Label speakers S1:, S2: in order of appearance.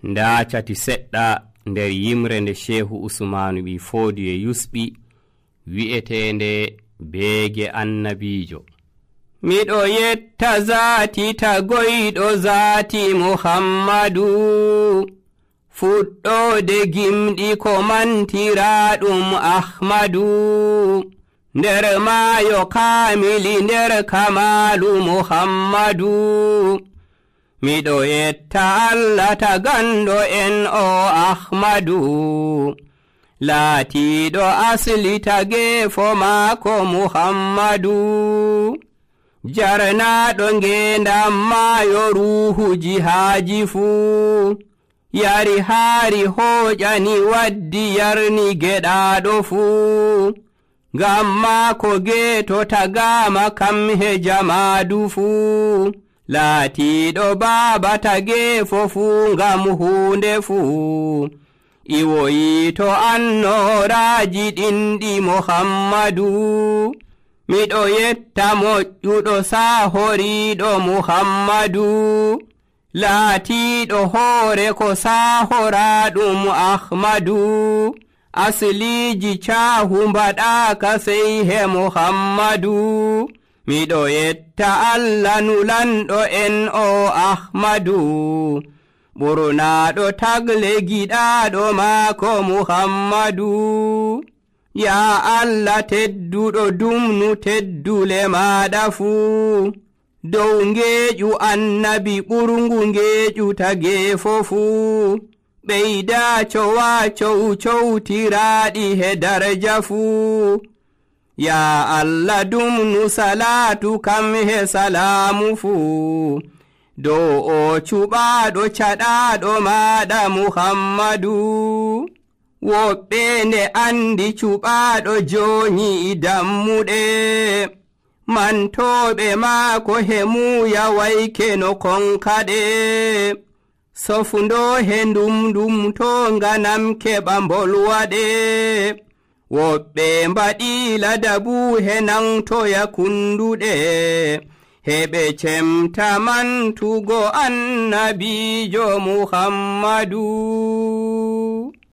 S1: ndaacati seɗɗa nder yimre nde Shehu Usmanu ɓi Fodiye yusɓi wi'etende beege annabijo. Miɗo yetta zaati tagoyɗo zaati Muhammadu, fuɗɗode gimɗi ko mantiraɗum Ahmadu, nder maayo kamili nder kamalu Muhammadu. Miɗo yetta Allah taganɗo en o Ahmadu, laatiɗo asli tagefo maako Muhammadu, jarnaɗo ngendam maayo ruhuji haaji fuu, yari haari hoƴani waddi yarni geɗaɗo fuu, ngam maako geeto tagama kam he jamadu fuu, laatiɗo baaba tagefo fuu ngam hunde fuu, iwoyi to annoraji ɗinɗi Muhammadu. Miɗo yetta moƴƴuɗo sahoriɗo Muhammadu, laatiɗo hoore ko sahoraɗum Ahmadu, asliji caahu mbaɗaka sey he Muhammadu. Miɗo yetta Allah nulanɗo en o Ahmadu, ɓurnaɗo tagle giɗaɗo maako Muhammadu. Ya Allah tedduɗo dumnu teddule maɗa fuu, dow ngeƴu annabi ɓurgu ngeƴu tagefo fuu, ɓeyda cowa cowtiraɗi he daraja fuu. Ya Allah dumnu salatu kam he salamu fuu, dow o cuɓaɗo caɗaɗo maɗa Muhammadu. Woɓɓe nde andi cuɓaɗo joni dammuɗe, mantoɓe maako he muya wayke no konkaɗe, sofundo he ndumdum to nganam keɓa mbolwaɗe. Woɓɓe mbaɗi ladabu he nantoya kunduɗe, heɓe cemta mantugo annabijo Muhammadu.